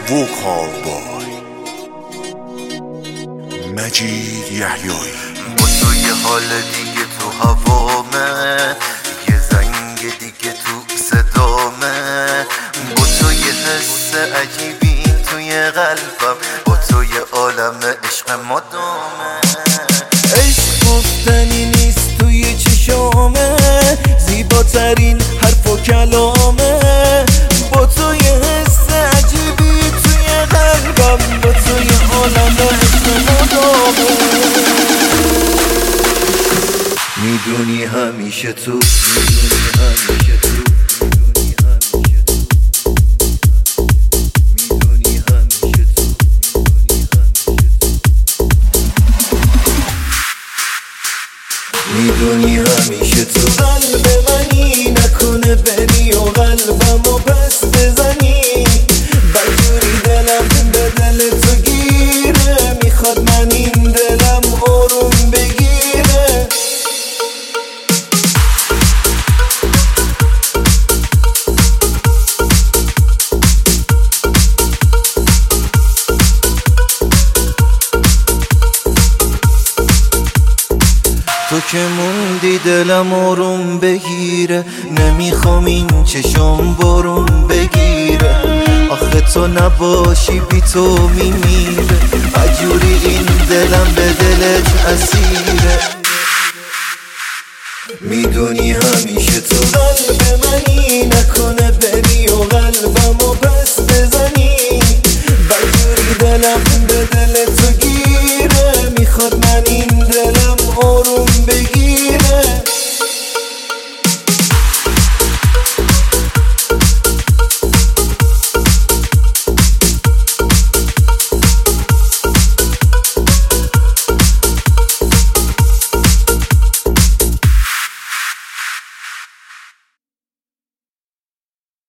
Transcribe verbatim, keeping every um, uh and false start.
ووکال بای مجید یحیایی. با تو یه حال دیگه تو هوامه، یه زنگ دیگه تو صدامه، با تو یه حس عجیبی توی قلبم، با تو یه عالم عشق مدامه. عشق گفتنی نیست توی چشامه، زیباترین حرف و کلامه، با تو یه حس عجیبی توی قلبم، با تو یه عالم عشق مدامه. میدونی همیشه تو، میدونی همیشه تو، میدونی همیشه تو، میدونی همیشه تو. قلب منی نکنه بری و قلبمو پس بزنی، بجوری دلم به دل تو گیره، میخواد من این دلم آروم بگیره. تو که موندی دلم آروم بگیره، نمیخوام این چشم بارون بگیره، آخه تو نباشی بی تو میمیره، عجوری این دلم به دلت اسیره. میدونی همیشه تو. قلب منی